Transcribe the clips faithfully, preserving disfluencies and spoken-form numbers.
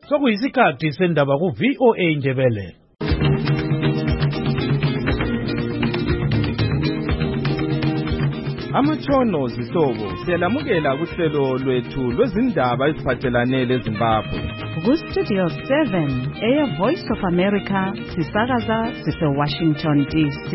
sokuyisikhathi sendaba ku V O A Ndebele. Amatshono zihlobo siyalamukela kuhlelo lwethu lwezindaba eziphathelane leZimbabwe. Ku Studio seven, Air Voice of America, sisakaza sise Washington D C.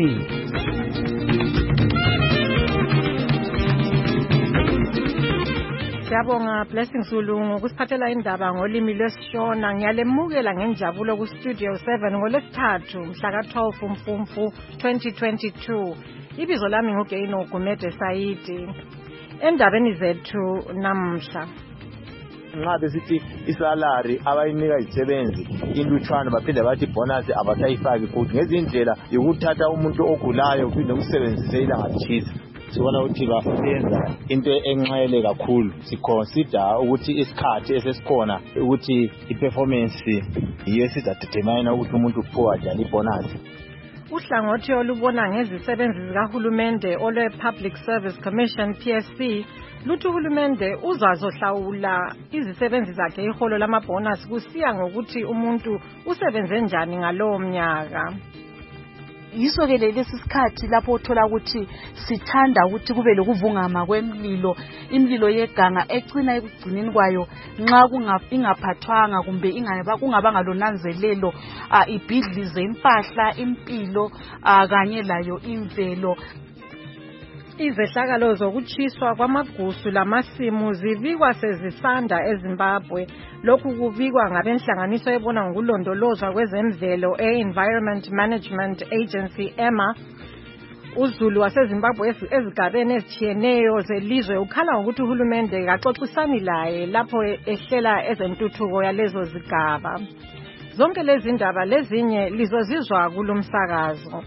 Siyabonga Blessing Zulu ngokusiphathela indaba ngolimi lwesishona. Ngiyalemukela ngenjabulo ku Studio seven ngolesithathu mhla ka twelve Mfumfu twenty twenty-two. Ibizo lami nguGeino Gumede Saidi. Endabeni zethu namhla, nxa besithi isalary abayinika izisebenzi ilutshwana baphinde bathi bonus abasayifaki futhi ngezindlela yokuthatha umuntu ogulayo kuphinde umsebenzise ilanga litshisa. Sibona ukuthi basenza into enxele kakhulu. Siconsider ukuthi isikhathi esesikhona ukuthi iperformance yiyo esizadetermine ukuthi umuntu uphiwa njani ibonus. Uhlangothi olubona ngezisebenzi zikahulumende olwe Public Service Commission P S C luthi uhulumende uzazohlawula izisebenzi zakhe iholo lamabonus kusiya ngokuthi umuntu usebenze njani ngalowo mnyaka. Yiso ke lesi sikhathi lapho uthola ukuthi sithanda ukuthi kube lokuvungama kwemlilo, imlilo yeganga ecina ekugcineni kwayo nxa ingaphathwanga kumbe ingaba kungabanga lonanzelelo ibhidlize impahla, impilo kanye layo imvelo. Izehlakalo zokuchiswa kwamagusu lamasimu zibikwa sezisanda eZimbabwe. Lokhu kubikwa ngabenhlanganiso ebona ngokulondolozwa kwezemvelo e-Environment Management Agency E M A. uZulu waseZimbabwe ezigabeni ezitshiyeneyo zelizwe ukhala ngokuthi uhulumende kaxoxisani laye lapho ehlela ezentuthuko yalezo zigaba. Zonke lezi ndaba lezinye lizozizwa kulomsakazo.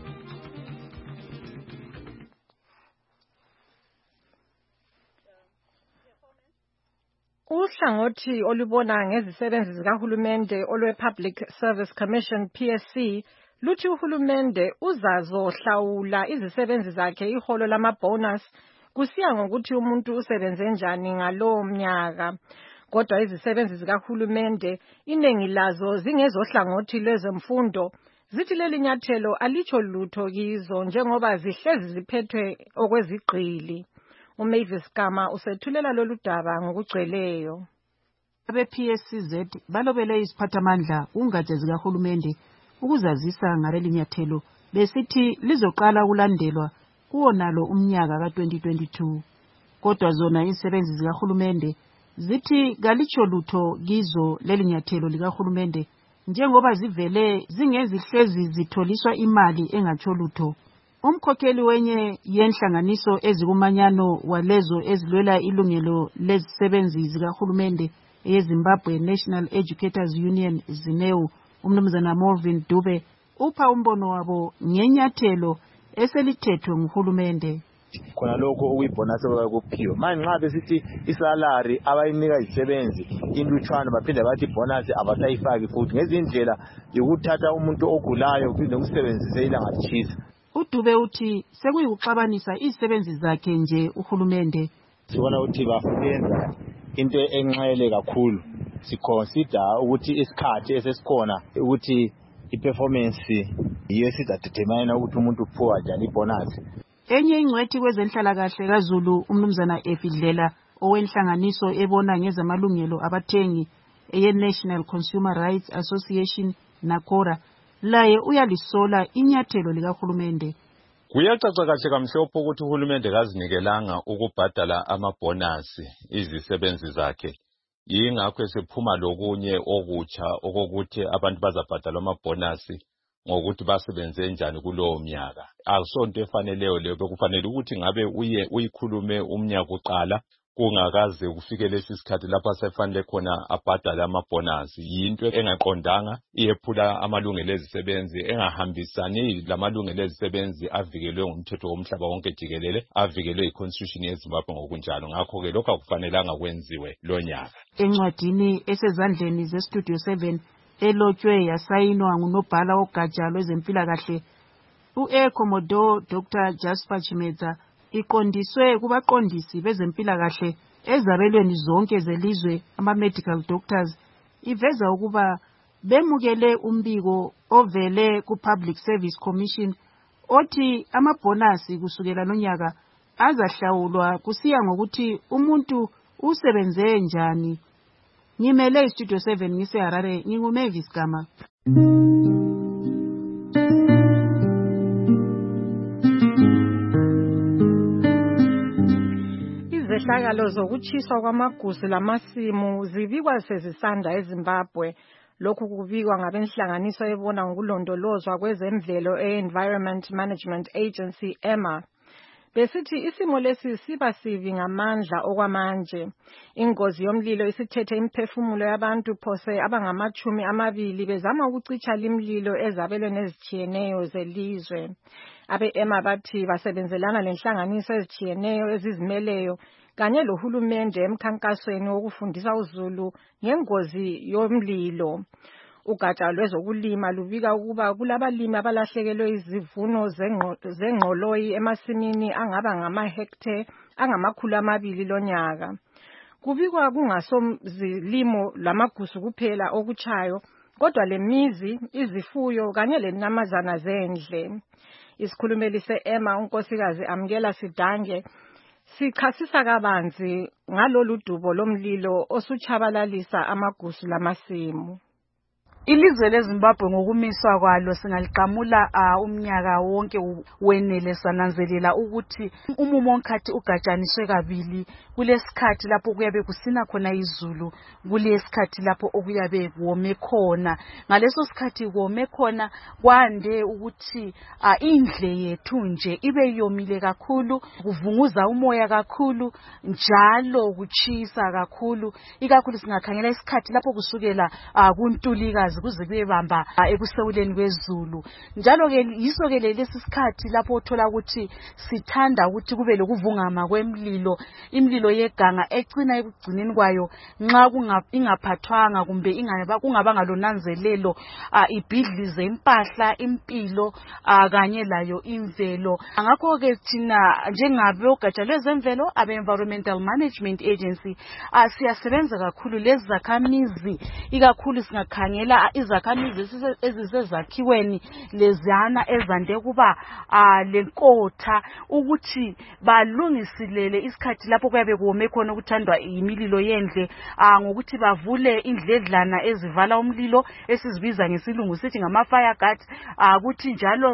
Uhlangothi olubona ngezisebenzi zikahulumende olwe Public Service Commission P S C luthi uhulumende uzazohlawula izisebenzi zakhe iholo lamabonus kusiya ngokuthi umuntu usebenze njani ngalowo mnyaka. Kodwa izisebenzi zikahulumende iningi lazo zingezohlangothi lwezemfundo zithi leli nyathelo alicho lutho kizo njengoba zihlezi ziphethwe okwezigqili. uMavis Kama usethulela lolu daba ngokugcweleyo. Abe-P S C Z balobele isiphathamandla kungatsha zikahulumende ukuzazisa ngaleli nyathelo besithi lizoqala ukulandelwa kuwonalo umnyaka ka twenty twenty-two. Kodwa zona izisebenzi zikahulumende zithi kalitsho lutho kizo leli nyathelo likahulumende njengoba zivele zingezihlezi zitholiswa imali engatsho lutho. Umkhokheli wenye yenhlanganiso ezikumanyano walezo ezilwela ilungelo lezisebenzi zikahulumende eZimbabwe National Educators Union ZINEU, umnumzana Morvin Dube, upha umbono wabo ngenyathelo eselithethwe nguhulumende. Khona lokho okuyibonus okuphiwa manje nxa besithi isalary abayinika izisebenzi ilutshwana baphinde bathi bonus abasayifaki futhi ngezindlela yokuthatha umuntu ogulayo kuphinde umsebenzise ilanga litshisa. uDube uthi sekuyikuxabanisa izisebenzi zakhe nje uhulumende. Sibona ukuthi basenza into enxele kakhulu. Siconsider ukuthi isikhathi esesikhona ukuthi iperformance yiyo esizadetermine ukuthi umuntu uphiwa njani ibonus. Enye ingcwethi kwezenhlalakahle kaZulu umnumzana Efidlela owenhlanganiso ebona ngezamalungelo abathengi eye-National Consumer Rights Association NACORA laye uyalisola inyathelo likahulumende. Kuyacaca kahle kamhlophe ukuthi uhulumende kazinikelanga ukubhadala amabonus izisebenzi zakhe. Yingakho sephuma lokunye okutsha okokuthi abantu bazabhadala amabonus ngokuthi basebenze njani kulowo mnyaka. Akusonto efaneleyo leyo, bekufanele ukuthi ngabe uye uyikhulume umnyaka uqala kungakaze kufike lesi sikhathi lapha sefanele khona abhadala amabonus. Yinto engaqondanga, iyephula amalungelo ezisebenzi, engahambisani lamalungelo ezisebenzi avikelwe ngumthetho womhlaba wonke jikelele, avikelwe iconstitution yeZimbabwe ngokunjalo. Ngakho ke lokho akufanelanga kwenziwe lo nyaka. Encwadini esezandleni zeStudio seven elotshwe yasayinwa ngunobhala wogatsha lwezempilakahle u-Ecomodo Doctor Jasper Chimedza iqondiswe kubaqondisi bezempilakahle ezabelweni zonke zelizwe ama-medical doctors iveza ukuba bemukele umbiko ovele ku-Public Service Commission othi amabhonasi kusukela nonyaka azahlawulwa kusiya ngokuthi umuntu usebenze njani. Ngimele iStudio seven ngiseHarare, nginguMavis Gama. Izehlakalo zokutshiswa kwamagusu lamasimu zibikwa sezisanda eZimbabwe. Lokhu kubikwa ngabenhlanganiso ebona ngokulondolozwa kwezemvelo e-Environment Management Agency E M A. Besithi isimo lesi siba sibi ngamandla okwamanje. Ingozi yomlilo isithethe imiphefumulo yabantu phose abangamachumi amabili bezama ukucitsha limlilo ezabelweni ezitshiyeneyo zelizwe. Abe-E M A bathi basebenzelana lenhlanganiso ezitshiyeneyo ezizimeleyo kanye lohulumende emkhankasweni wokufundisa uzulu ngengozi yomlilo. Ugatsha lwezokulima lubika ukuba kulabalimi abalahlekelwe izivuno zengqoloyi emasimini angaba ngamahektare angamakhulu amabili lonyaka. Kubikwa kungasomzilimo lamagusu kuphela okutshayo, kodwa lemizi, izifuyo kanye lenyamazana zendle. Isikhulumeli se-E M A unkosikazi Amkela Sidange sichasisa kabanzi ngalolu dubo lomlilo osuchabalalisa amagusu lamasimu. Ilizwe leZimbabwe ngokumiswa kwalo singaliqamula uh, umnyaka wonke wenele sananzelela ukuthi umumo onkathi ugatshaniswe kabili kulesikhathi lapho kuyabe kusina khona izulu, kulesikhathi lapho okuyabe kuwome khona. Ngaleso sikhathi kuwome khona kwande ukuthi uh, indle yethu nje ibe yomile kakhulu, kuvunguza umoya kakhulu, njalo kuchisa kakhulu, ikakhulu singakhangela isikhathi lapho kusukela uh, kuntulikazi kuze kuyebamba ekusewuleni kwezulu. Njalo ke yiso ke lesi sikhathi lapho uthola ukuthi sithanda ukuthi kube lokuvungama kwemlilo, imlilo yeganga ecina ekugcineni kwayo nxa ingaphathwanga kumbe ingaba kungabanga lonanzelelo ibhidlize impahla, impilo kanye layo imvelo. Ngakho ke thina njengabe ugatsha lwezemvelo abe Environmental Management Agency siyasebenza kakhulu lezi zakhamizi, ikakhulu singakhangela izakhamizi ezisezakhiweni lezana ezande kuba lenkotha ukuthi balungisilele isikhathi lapho kuyabe kuwome khona ukuthandwa imililo yendle ngokuthi bavule indledlana ezivala umlilo esizibiza ngesilungu sithi ngama fire guards, ukuthi njalo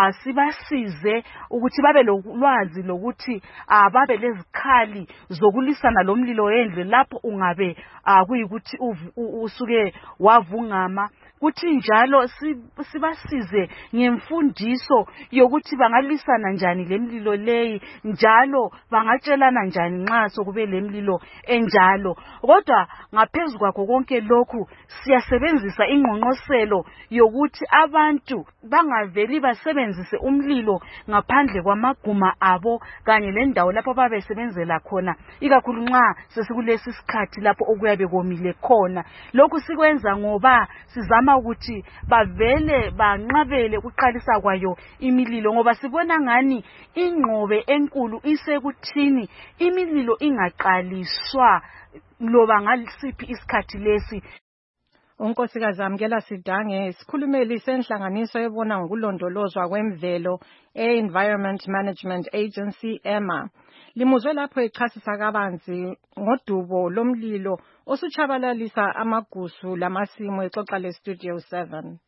sibasize ukuthi babe lolwazi lokuthi babe lezikhali zokulisana lomlilo yendle lapho ungabe kuyikuthi usuke wavungama, kuthi njalo sibasize ngemfundiso yokuthi bangalisana njani lemlilo leyi, njalo bangatshelana njani nxa sokube lemlilo enjalo. Kodwa ngaphezulu kwakho konke lokhu siyasebenzisa ingqongqoselo yokuthi abantu bangaveli basebenzise umlilo ngaphandle kwamaguma abo kanye lendawo lapho babesebenzela khona, ikakhulu nxa sesikulesi sikhathi lapho okuyabe komile khona. Lokhu sikwenza ngoba sizama ukuthi bavele banqabele ukuqalisa kwayo imililo, ngoba sibona ngani ingqobe enkulu isekuthini imililo ingaqaliswa loba ngasiphi isikhathi lesi. Unkosikazi Amkela Sidange isikhulumeli senhlanganiso ebona ngokulondolozwa kwemvelo e-Environment Management Agency E M A. Limuzwe lapho echasisa kabanzi ngodubo lomlilo osuchabalalisa amagusu lamasimu exoxa leStudio seven.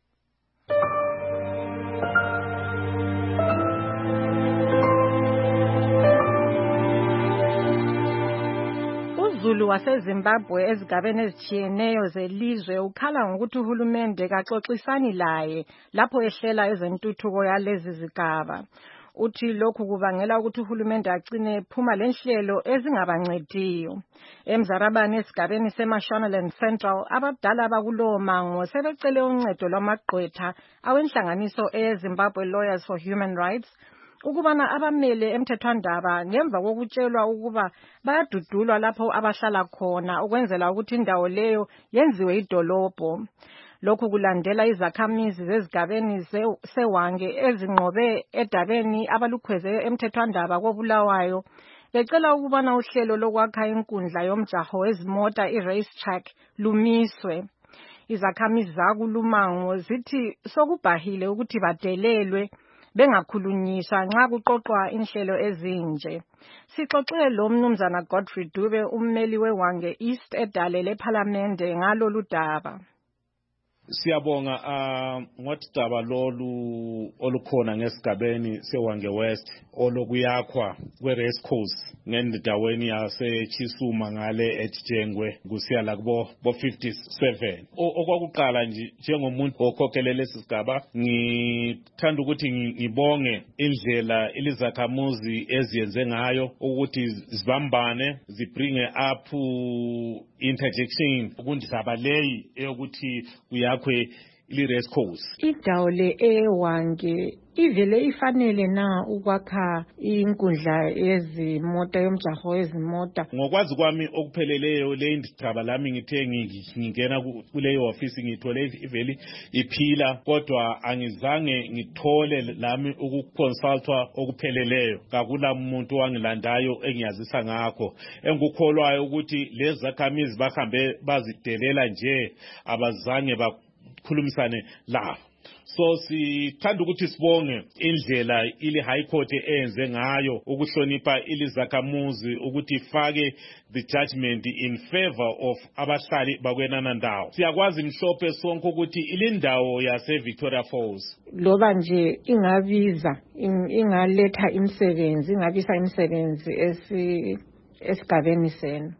UZulu waseZimbabwe ezigabeni ezitshiyeneyo zelizwe ukhala ngokuthi uhulumende kaxoxisani laye lapho ehlela ezentuthuko yalezi zigaba. Uthi lokhu kubangela ukuthi uhulumende agcine phuma lenhlelo ezingabancediyo. Emzarabani esigabeni seMashonaland Central, abadala bakulowo mango sebecele uncedo lwamagqwetha awenhlanganiso eZimbabwe Lawyers for Human Rights ukubana abamele emthethwandaba ngemva kokutshelwa ukuba bayadudulwa lapho abahlala khona ukwenzela ukuthi indawo leyo yenziwe idolobho. Lokhu kulandela izakhamizi zezigabeni sewange ezinqobe edabeni abalukhweze emthethwandaba koBulawayo becela ukubana uhlelo lokwakha inkundla yomjaho wezimota i-race track lumiswe. Izakhamizi zakulumango zithi sokubhahile ukuthi badelelwe bengakhulunyiswa nxa kuqoqwa inhlelo ezinje. Sixoxe lo mnumzana Godfrey Dube, ummeli weWange East edale lePhalamende ngalolu daba. Siyabonga uh, ngodaba lolu olukhona ngesigabeni seWange West olokuyakhwa kwe-race course ngendaweni yaseChisuma ngale eTjengwe kusiya la kubo bo fifty-seven. Okwakuqala nje njengomuntu okhokhele lesigaba ngithanda ukuthi ngibonge indlela ilizakhamuzi eziyenze ngayo ukuthi zibambane zibringe up interjection kundaba leyi eyokuthi kuyakhwe ili-race course. Indawo le eWange ivele ifanele na ukwakha inkundla yezimota yomjaho wezimota? Ngokwazi kwami okupheleleyo le indaba lami ngithe ngingena kuleyo office ngithole iveli iphila, kodwa angizange ngithole lami ukuconsultwa okupheleleyo. Kakula umuntu wangilandayo engiyazisa ngakho. Engikholwayo ukuthi lezi zakhamizi bahambe bazidelela nje abazange ba khulumisane la. So sithanda ukuthi sibonge indlela ili high court eyenze ngayo ukuhlonipha ilizakhamuzi ukuthi ifake the judgment in favor of abahlali bakwenana ndawo. Siyakwazi mhlophe sonke ukuthi ilindawo yase Victoria Falls loba nje ingabiza ingaletha imisebenzi ingabisa imisebenzi esi esigabeni senu.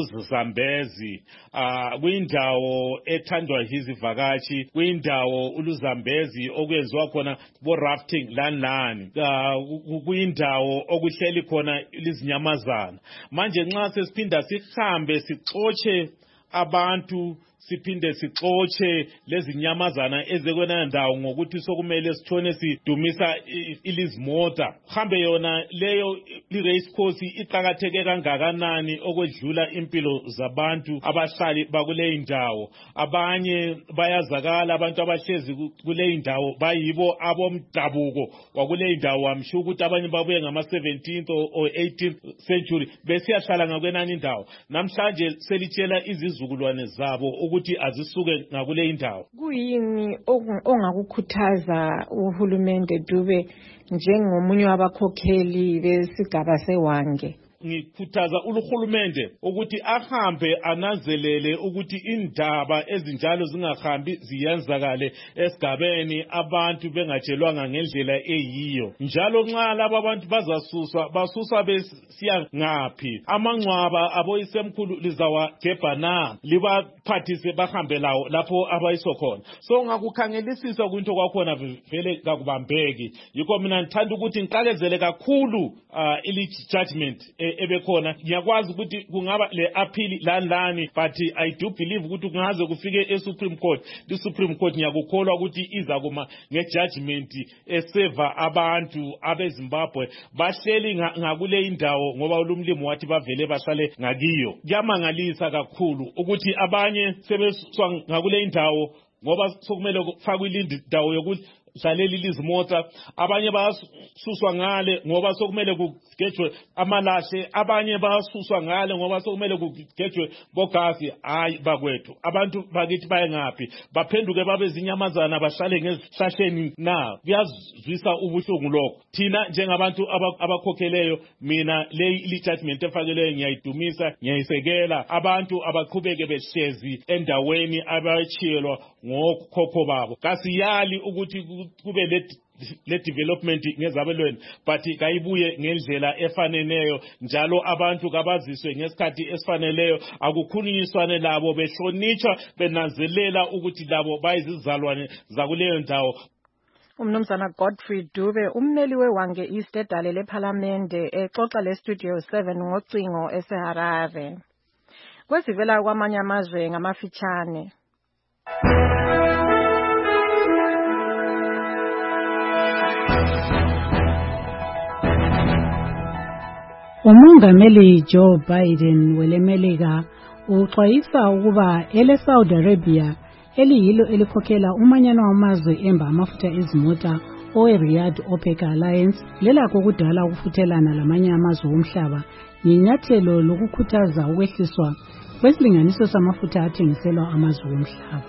Uluzambezi uh, kwindawo ethandwa izivakashi, kwindawo uluzambezi okwenziwa khona bo rafting lani lani, uh, kwindawo okuhleli khona izinyamazana. Manje nxa sesiphinda sihambe sixotshe abantu siphinde sixotshe lezi nyamazana ezekwena ndawo ngokuthi sokumele sithone sidumisa ilizimota, hambe yona leyo i-race course iqhakatheke kangakanani okwedlula impilo zabantu abahlali bakule indawo. Abanye bayazakala abantu abahlezi kule indawo bayibo abomdabuko wakule indawo, amsho ukuthi abanye babuye ngama seventeenth or eighteenth century besiyahlala ngakwenani indawo. Namhlanje selitshela izizukulwane zabo ukuthi azisuke ngakule indawo. Kuyini ongakukhuthaza uhulumende Dube njengomunye wabakhokheli besigaba seWange? Ngikhuthaza uhulumende ukuthi ahambe ananzelele ukuthi indaba ezinjalo zingahambi ziyenzakale esigabeni abantu bengatshelwanga ngendlela eyiyo. Njalo nxa laba abantu bazasuswa basuswa besiya ngaphi? Amangcwaba aboyisemkhulu lizawagebha na libaphathise bahambe lawo lapho abayiso khona. So ngakukhangelisisa kwinto kwakhona vele kakubambeki. Yikho mina ngithanda ukuthi ngiqakezele kakhulu uh, ili judgment e ebekhona. Ngiyakwazi ukuthi kungaba le appeal lani lani, but I do believe ukuthi kungaze kufike eSupreme Court. The Supreme Court ngiyakukholwa ukuthi iza kuma ngejudgment eseva abantu abeZimbabwe bahleli ngakule indawo ngoba ulumlimo wathi bavele bahlale ngakiyo. Kuyamangalisa kakhulu ukuthi abanye sebeswa ngakule indawo ngoba sokumele kufakwe ilindawo yokuthi hlaleli lizimota, abanye basuswa ngale ngoba sokumele kugejwe amalahle, abanye basuswa ngale ngoba sokumele kugejwe bogasi. Hayi bakwethu, abantu bakithi baye ngaphi? Baphenduke babe zinyamazana bahlale ngezihlahleni na? Kuyazwisa ubuhlungu lokho. Thina njengabantu abakhokheleyo, mina le judgment efakeleyo ngiyayidumisa, ngiyayisekela. Abantu abaqhubeke behlezi endaweni abayitshiyelwa ngokhokho babo. Kasiyali ukuthi kube le le development ngezabelweni, but kayibuye ngendlela efaneneyo, njalo abantu kabaziswe ngesikhathi esifaneleyo, akukhulunyiswane labo behlonitshwa benanzelela ukuthi labo bayizizalwane zakuleyo ndawo. Umnumzana Godfrey Dube, ummeli weWange East edale lePhalamende, exoxa le Studio seven ngocingo eseHarare. Kwezivela kwamanye amazwe ngamafitshane. Umongameli Joe Biden welemelika uxwayisa ukuba ele Saudi Arabia eliyilo elikhokhela umanyano wamazwe emba amafutha ezimota owe-Riyadh OPEC Alliance lelakho kudala ukufuthelana lamanye amazwe omhlaba ngenyathelo lokukhuthaza ukwehliswa kwesilinganiso samafutha athengiselwa amazwe omhlaba.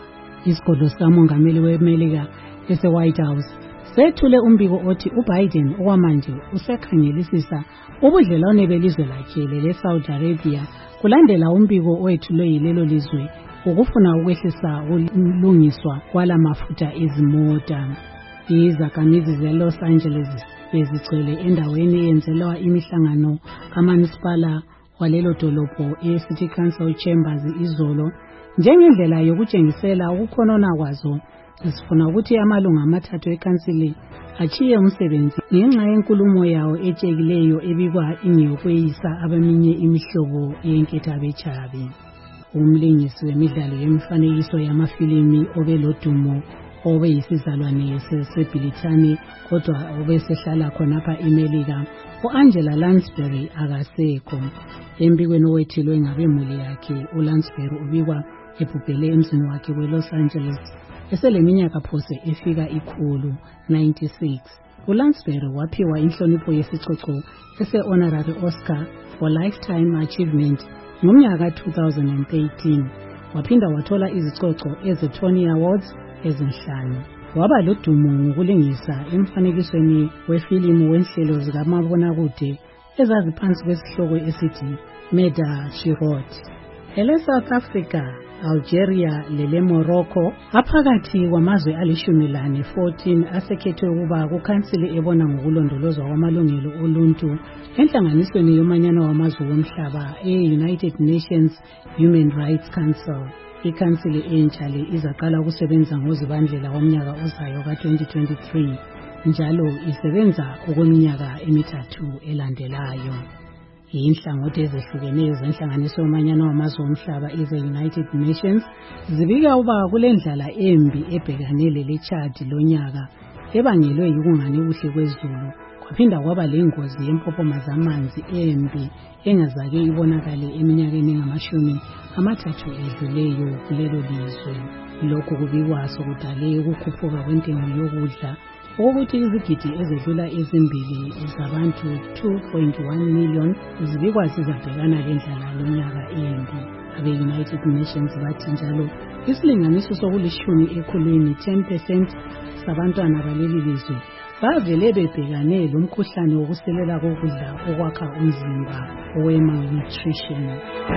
isigodlo sikamongameli weMelika ese-White House sethule umbiko othi uBiden okwamanje usekhangelisisa ubudlelwane belizwe lakhe le-Saudi Arabia kulandela umbiko owethulwe yilelo lizwe ukufuna ukwehlisa ukulungiswa kwala mafutha ezimota. Izakhamizi ze-Los Angeles bezigcwele endaweni eyenzelwa imihlangano kamasipala walelo dolobho e-City Council Chambers izolo njengendlela yokutshengisela ukukhonona kwazo. Sifuna ukuthi amalunga amathathu ekhansili achiye umsebenzi ngenxa yenkulumo yawo etshekileyo ebikwa ingeyokweyisa abaminye imihlobo yenkethabetshabi. Umlingisi wemidlalo yemifanekiso yamafilimi obelodumo obeyisizalwane sesebhilithani kodwa obesehlala khonapha eMelika u-Angela Lansbury akasekho. Embikweni owethilwe ngabemuli yakhe uLansbury ubikwa ebhubhele emzini wakhe we-Los Angeles eseleminyaka phose efika ikhulu ninety-six. uLansbury waphiwa inhlonipho yesicoco ese-Honorary Oscar for Lifetime Achievement ngomnyaka two thousand thirteen. Waphinda wathola izicoco eze-Tony Awards ezinhlanu. Waba lodumo ngokulingisa emfanekisweni wefilimu wenhlelo zikamabonakude ezaziphansi kwesihloko esithi Murder, She Wrote. Ele South Africa, Algeria lele Morocco aphakathi kwamazwe alishumi lane fourteen asekhethwe ukuba kukhansili ebona ngokulondolozwa kwamalungelo oluntu enhlanganisweni yomanyano wamazwe womhlaba e-United Nations Human Rights Council. Ikhansili entsha le izaqala ukusebenza ngozibandlela womnyaka ozayo ka twenty twenty-three njalo isebenza okweminyaka emithathu elandelayo. Inhlangothi ezehlukeneyo zenhlanganiso yomanyano wamazwe omhlaba eze-United Nations zibika uba kulendlala embi ebhekane lele-Chad lonyaka ebangelwe yikungani kuhle kwezulu. Kwaphinda kwaba lengozi yempophoma zamanzi embi engazake ibonakale eminyakeni engamashumi amathathu edluleyo kulelo lizwe. Lokhu kubikwa sokudale ukukhuphuka kwentengo yokudla ukuthi izigidi ezedlula ezimbili zabantu two point one million zibikwa zizabhekana lendlala lonyaka embi. Abe-United Nations bathi njalo isilinganiso sokulishumi ekhulwini ten percent sabantwana baleli lizwe bavele bebhekane lomkhuhlane wokuselela kokudla okwakha umzimba owe-malnutrition.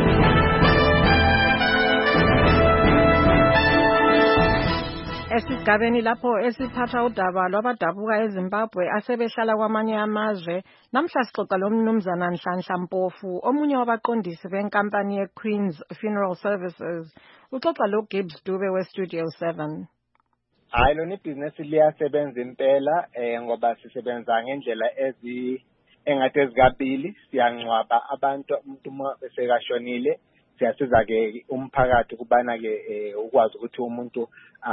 Esigabeni lapho esiphatha udaba lwabadabuka eZimbabwe asebehlala kwamanye amazwe, namhla sixoxa lomnumzana Nhlanhla Mpofu, omunye wabaqondisi benkampani ye-Queen's Funeral Services. Uxoxa lo Gibbs Dube we-Studio seven. Hayi lona ibhizinesi liyasebenza impela eh ngoba sisebenza ngendlela ezi engathi ezikabili. Siyancwaba abantu umuntu uma besekashonile, siyasiza ke umphakathi kubana ke ukwazi ukuthi umuntu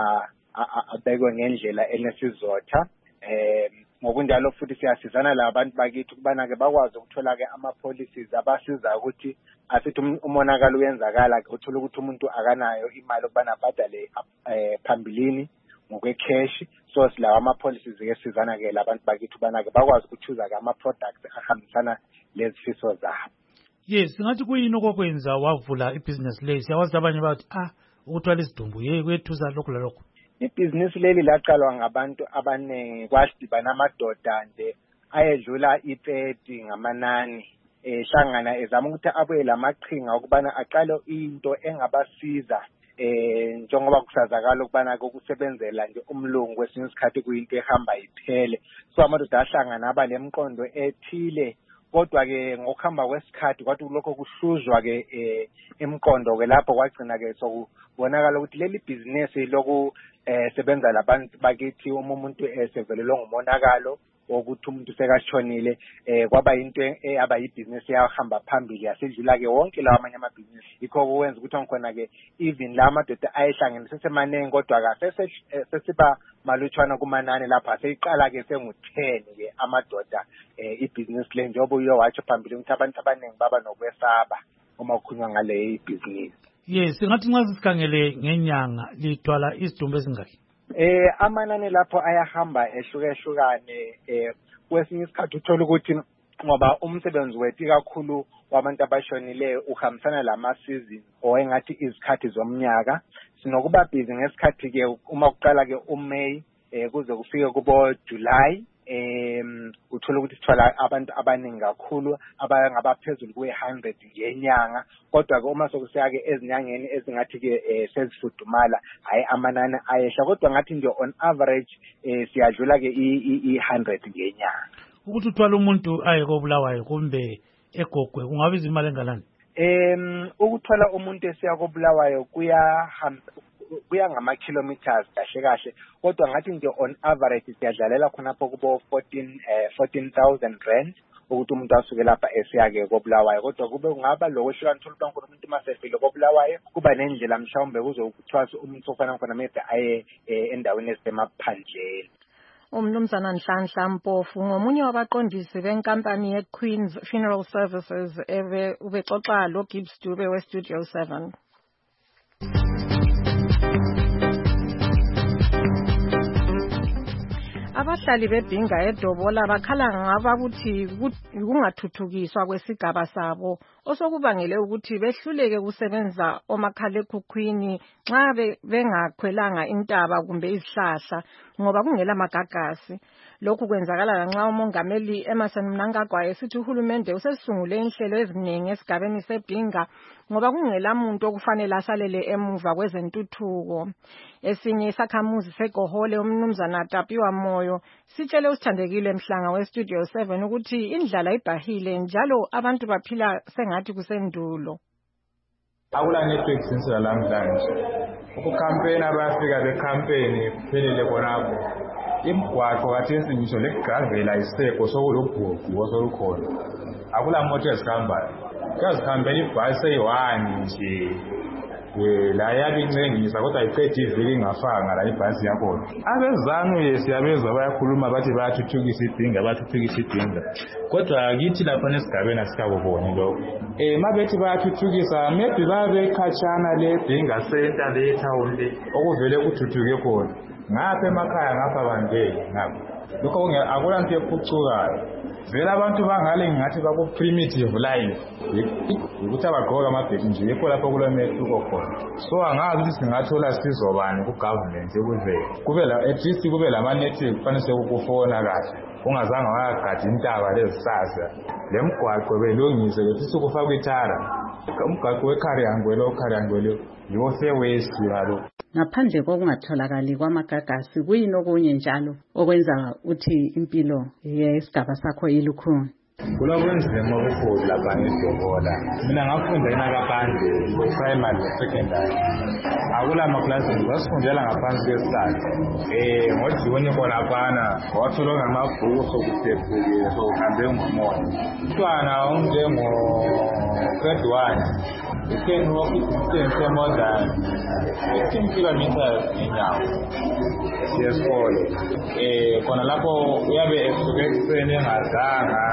abekwe ngendlela enesizotha. eh ngokunjalo futhi siyasizana labantu bakithi kubana ke bakwazi ukuthola ke ama policies abasiza ukuthi asithi umonakalo uyenzakala uthola ukuthi umuntu akanayo imali ukubana abhadale phambilini ngokwecash. So silawa ama policies ke sizana ke labantu bakithi kubana ke bakwazi ukuthuza ke ama products ahambisana lezifiso zabo. Yes, ngathi kuyini okwenza wavula ibusiness le? Siyawazi abanye bathi ah ukuthwala isidumbu ye kwethuza lokho lokho. Ibhizinisi leli laqalwa ngabantu abaningi kwasidibana amadoda nje ayedlula i-thirty ngamanani ehlangana ezama ukuthi abuye lamaqhinga ukubana aqale into engabasiza eh njengoba kusazakala ukubana kokusebenzela nje umlungu kwesinye isikhathi kuyinto ehamba iphele. So amadoda ahlangana aba lemqondo ethile, kodwa ke ngokuhamba kwesikhathi kwathi lokho kuhluzwa ke emqondo ke lapho kwagcina ke sokubonakala ukuthi leli business loku sebenza labantu bakithi uma umuntu esevelelwe ngumonakalo wokuthi umuntu sekashonile eh kwaba into aba yibusiness yahamba phambili yasedlula ke wonke lawa amanye amabhizinisi. Ikho kwenza ukuthi ngikhona ke even la madoda ayehlangene sesemanengi kodwa ka sesiba malutshwana kumanani lapha aseyiqala ke sengu ten ke amadoda eh ibusiness le njengoba uyo watsho phambili ukuthi abantu abaningi baba nokwesaba uma kukhulunywa ngale ibusiness. Yes, ngathi nxa sikhangele ngenyanga lithwala isidumbu ezingaki? Eh amanani lapho ayahamba ehlukehlukane. eh kwesinye isikhathi uthola ukuthi ngoba umsebenzi wethu kakhulu wabantu abashonileyo uhambisana lama season oyengathi izikhathi zomnyaka. sinokuba busy ngesikhathi ke uma kuqala ke uMay eh kuze kufike kubo July em uthola ukuthi sithola abantu abaningi kakhulu abangabaphezulu kwe one hundred ngenyanga kodwa ke uma sokusiya ke ezinyangeni ezingathi ke sezifudumala hayi amanani ayehla kodwa ngathi nje on average eh siyadlula ke i one hundred ngenyanga. Ukuthi uthwala umuntu aye koBulawayo kumbe eGogwe kungabiza imali engalani? Em ukuthola umuntu esiya koBulawayo kuya kuya ngama kilometers kahle kahle kodwa ngathi nje on average siyadlalela khonapho kubo fourteen eh fourteen thousand rand ukuthi umuntu asuke lapha esiya ke koBulawayo kodwa kube kungaba lokwehlukana thola ukuthi umuntu masefile koBulawayo kuba nendlela mhlawumbe kuzokuthwasa umuntu ofana khona maybe aye endaweni esemaphandleni. Umnumzana Nhlanhla Mpofu ngomunye wabaqondisi benkampani ye Queen's Funeral Services ebe ubexoxa lo Gibbs Dube we Studio seven. Abahlali beBhinga eDobola bakhala ngabakuthi kungathuthukiswa kwesigaba sabo osokubangele ukuthi behluleke kusebenza omakhalekhukhwini nxa bengakhwelanga intaba kumbe izihlahla ngoba kungela magagasi. Lokhu kwenzakala nxa umongameli Emmerson Mnangagwa esithi uhulumende usesungule inhlelo eziningi esigabeni seBhinga ngoba kungela muntu okufanele asalele emuva kwezentuthuko. Esinye isakhamuzi seGohole umnumzana Tapiwa Moyo sitshele usithandekile Mhlanga we Studio seven ukuthi indlala ibhahile njalo abantu baphila sengathi kusendulo. Akula network since lamhlanje. Ukucampaign abafika becampaign kuphelele konapho. Imgwaqo kathesi ngisho legravel ayiseko sokulobhuku osolukhona. Akula moto ezihambayo. Kuyazihambela ibhasi eyi-one nje. Eh la yabincengisa kodwa ayiqedi iviki ingafanga la ibhasi yakhona. Abezanu yesiyabezwa bayakhuluma bathi bayathuthukisa iBhinga bathuthukisa iBhinga. Kodwa kithi lapha nesigabeni asikaboni lokho. Eh mabethi bayathuthukisa maybe babe khatshana leBhinga center le town le okuvele kuthuthuke khona. Ngapha emakhaya ngapha bandeni ngapha. Lokho akula nto ephucukayo. Vela abantu bangale ngathi bako primitive life. Ukuthi abagqoka amabheki nje yikho lapho kulemehluko khona. So angazi ukuthi singathola sizo bani ku government ekuvela. Kube la at least kube lama network kufanele ukufona kahle. Ungazange wagadi intaba lezisasa. Lemgwaqo belungise ukuthi sikufaka ithara. Umgwaqo weKhariangwe lo Khariangwe lo yiwo sewest yalo. Ngaphandle kokungatholakali kwamagagasi kuyini okunye njalo okwenza uthi impilo yesigaba sakho ilukhuni? Kulobunzima obukhulu lapha eDobola. Mina ngafunda eNakapande primary secondary. Akula amaklasi ngasifundela ngaphansi kwesihlahla. Eh ngoJuni khona phana wathola ngamabhuku sokusephukile sokuhambe ngomoya. Umntwana onjengo grade one you can walk distance more than fifteen kilometers ngenyawo. Siyeskole. Eh khona lapho uyabe esuke ekuseni engazanga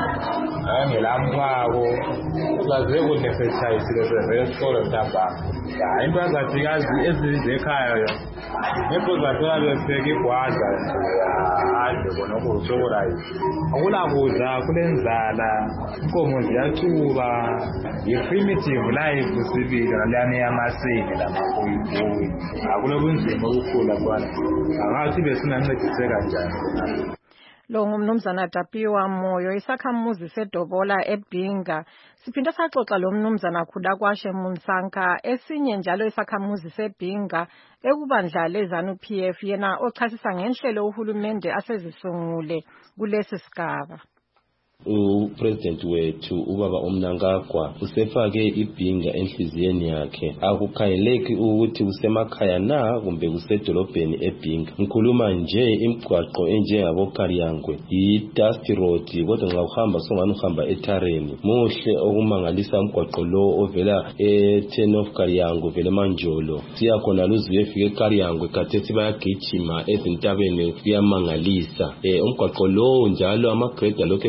angelamphako uzaze kuhle sechayisile sesikole sabha. Ya into azazikazi ezizekhaya Nepo zathola beseke igwaza hande bona okuzorayi. Akulakuza kulenzala inkomo ziyacuba i-primitive life sibila lana yamasini lamakoyi. Akulobunzima obukhulu kwana. Angathi besinancediseka kanjani. Lo ngumnumzana Tapiwa Moyo isakhamuzi seDobola eBhinga. Siphinda saxoxa lo mnumzana Khudakwashe Munsanka esinye njalo isakhamuzi seBhinga ekubandla leZanu P F yena ochasisa ngenhlelo uhulumende asezisungule kulesi sigaba. uPresident wethu ubaba uMnangagwa usefake iBhinga enhliziyweni yakhe. Akukhayeleki ukuthi usemakhaya na kumbe kusedolobheni eBhinga. Ngikhuluma nje imigwaqo enjengabo Khariangwe i-dust road kodwa nxa uhamba songani uhamba ethareni. Muhle okumangalisa umgwaqo lo ovela e-ten of Khariangwe vele Manjolo siya khona luziwe efike eKhariangwe khathesi bayagijima ezintabeni kuyamangalisa. Eh umgwaqo lo njalo amagrade lokho esakho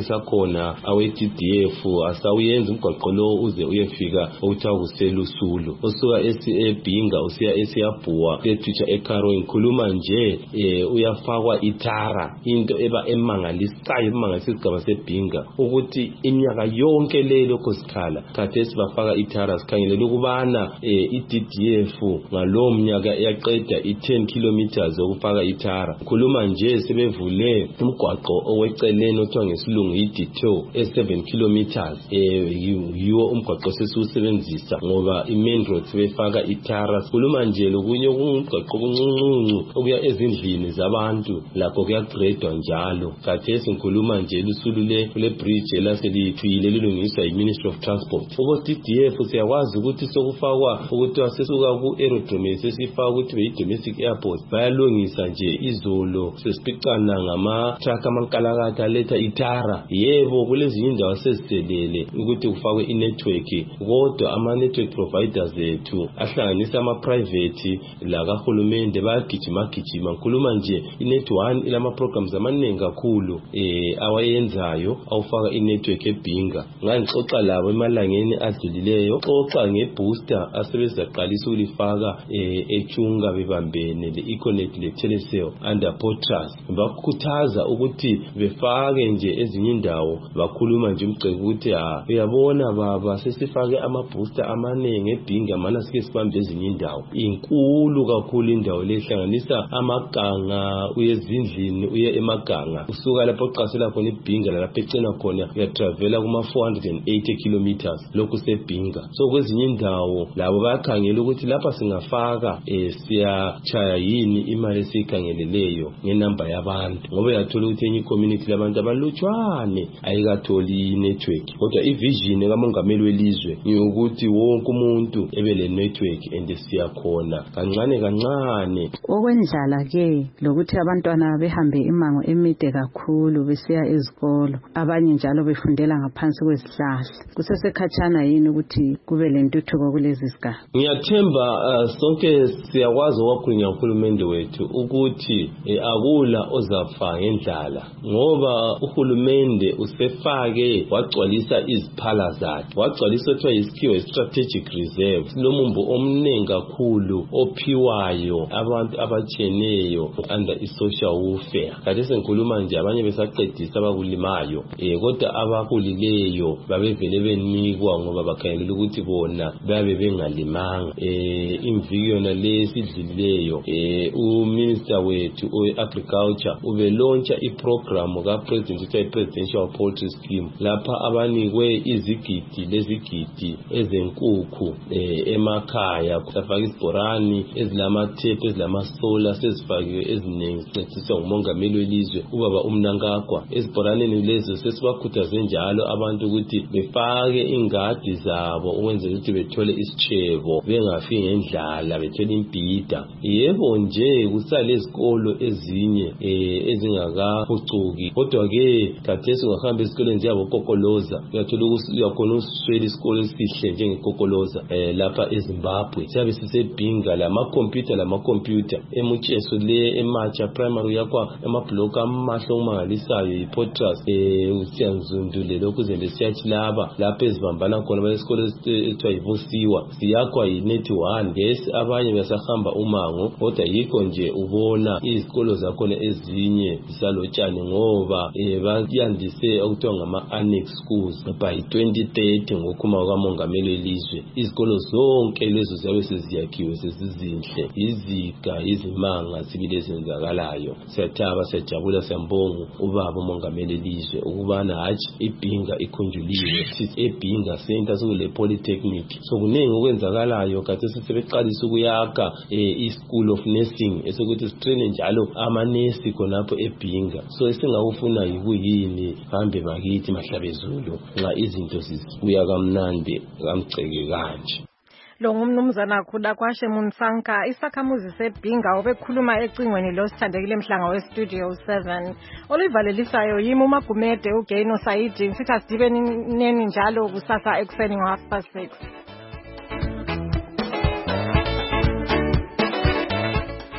akhona awe-T D F asawuyenza umgwaqo lo uze uyefika okuthiwa kuselusulu osuka eBhinga usiya eSiyabhuwa kuyethutsha eKaro. Ngikhuluma nje eh uyafakwa itara, into eba emangalisayo emangalisa isigaba seBhinga ukuthi iminyaka yonke le lokho sikhala khathesi bafaka itara. Sikhangelela ukubana i-D D F ngalo mnyaka yaqeda i-ten kilometers okufaka itara. Ngikhuluma nje sebevule umgwaqo oweceleni othiwa ngesilungu i-detour e-seven kilometers eh yiwo umgwaqo sesiwusebenzisa ngoba i-main road sebefaka itara. Sikhuluma nje lokunye umgwaqo kuncuncuncu okuya ezindlini zabantu lakho kuyagredwa njalo. Khathesi ngikhuluma nje lusulu le kule bridge elaselithwile lilungiswa yi-Ministry of Transport. Uko D D F siyakwazi ukuthi sokufakwa ukuthi wasesuka ku-aerodrome sesifaka ukuthi beyi-domestic airport bayalungisa nje izolo sesipicana ngama-truck amankalakatha aletha itara. Yebo kulezi indawo seziselele ukuthi kufakwe i-network kodwa ama-network providers ethu ahlanganisa ama-private lakahulumende bayagijima gijima. Ngikhuluma nje i-net one ilama-programs amaningi kakhulu eh awayenzayo awufaka i-network eBhinga. Ngangixoxa labo emalangeni adlulileyo xoxa nge-booster asebezaqalisa ukulifaka eh eChunga bebambene le-Econet le-Telecel under Potras. Bakukhuthaza ukuthi befake nje ezinye indawo. Bakhuluma nje umcebo ukuthi ha uyabona baba sesifake ama-booster amaningi eBhinga mana sike sibambe ezinye indawo. Inkulu kakhulu indawo lehlanganisa amaganga uyezindlini uye emaganga usuka lapho oqasela khona iBhinga lapho ecina khona uyatravela kuma four hundred eighty kilometers lokhu seBhinga. So kwezinye indawo labo bayakhangela ukuthi lapha singafaka eh siyachaya yini imali esiyikhangeleleyo ngenamba yabantu ngoba yathola ukuthi enye community labantu abalutshwane ayikatholi network. Kodwa ivision kamongameli welizwe ukuthi wonke umuntu ebele network and siyakhona kancane kancane. Okwendlala ke lokuthi abantwana behambe imango emide kakhulu besiya ezikolo, abanye njalo befundela ngaphansi kwezihlahla. Kusesekhatshana yini ukuthi kube lentuthuko kulezi zigaba? Ngiyathemba uh, sonke siyakwazi ukukhulunya uhulumende wethu ukuthi eh, akula ozafa ngendlala ngoba uhulumende usefake wagcwalisa iziphala zakhe, wagcwalisa ethiwa isikhiwo strategic reserve, lomumbu omningi kakhulu ophiwayo abantu abatsheneyo under i-social welfare. Kade sengikhuluma nje abanye besaqedisa abakulimayo eh kodwa abakulileyo babevele benikwa ngoba bakhangelela ukuthi bona babe bengalimanga. Eh imviki yona lesidlilileyo eh uminister wethu we-agriculture ube launcha iprogram ka president ethiwa i-presidential poultry scheme lapha abanikwe izigidi lezigidi ezenkukhu eh emakhaya kufaka isibhorani ezilamathephu ezilamasola sezifakiwe eziningi ncediswa ngumongameli welizwe ubaba uMnangagwa. Ezibhoraneni lezo sesibakhuthaze njalo abantu ukuthi befake ingadi zabo ukwenzela ukuthi bethole isitshebo bengafi ngendlala bethole impida. Yebo nje kusale izikolo ezinye eh ezingakaphucuki kodwa ke khathesi ungahamba esikoleni njengabo Kokoloza uyathola ukuthi uyakhona uswela isikolo esihle njengekokoloza eh lapha eZimbabwe. Siyabe siseBhinga lama computer lama computer emucheso le emacha primary yakwa emablock amahlo umangalisayo iPotras eh usiyanzundule lokhu zembe siyathi laba lapha ezibambana khona besikolo ethiwa ivosiwa siyakwa yinet one. Yes abanye basahamba umango kodwa yikho nje ubona izikolo zakhona ezinye zisalotshani ngoba eh bayandise okuthiwa ngama annex schools by twenty thirty ngokukhuma kwamongameli welizwe. Izikolo zonke lezo ziyabe seziyakhiwe sezizinhle iziga izimanga sibile zenzakalayo. Siyathaba siyajabula siyambonga ubaba umongameli welizwe ukubana hathi iBhinga ikhunjuliwe sithi eBhinga center sokule polytechnic sokuningi okwenzakalayo kade sisebeqalisa ukuyakha i-school of nursing esokuthi sitrain njalo amanesi khonapho eBhinga. So esingakufuna yikuyini hambe bakithi Mahlabezulu nxa izinto zibuya kamnandi kamgceke kanje. Lo ngumnumzana Khula Kwashe Munsanka isakhamuzi seBhinga obekhuluma ecingweni lo sithandekile emhlanga we-Studio seven. Olivalelisayo yimi uMagumede uGaino Saidi sithi asidibeni neni njalo kusasa ekuseni ngo half past six.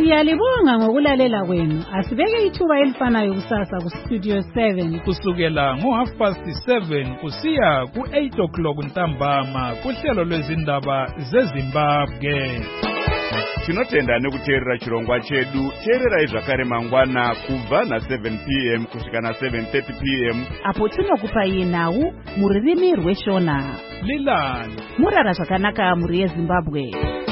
Siyalibonga ngokulalela kwenu. Asibeke ithuba elifanayo kusasa ku Studio seven kusukela ngo half past seven kusiya ku eight o'clock ntambama kuhlelo lwezindaba zeZimbabwe. Tinotenda nekuteerera chirongwa chedu. Teererai zvakare mangwana kubva na seven p m kusvika na seven thirty p m apo tinokupai nhau muririmi rweshona. Lilani murara zvakanaka muri yeZimbabwe.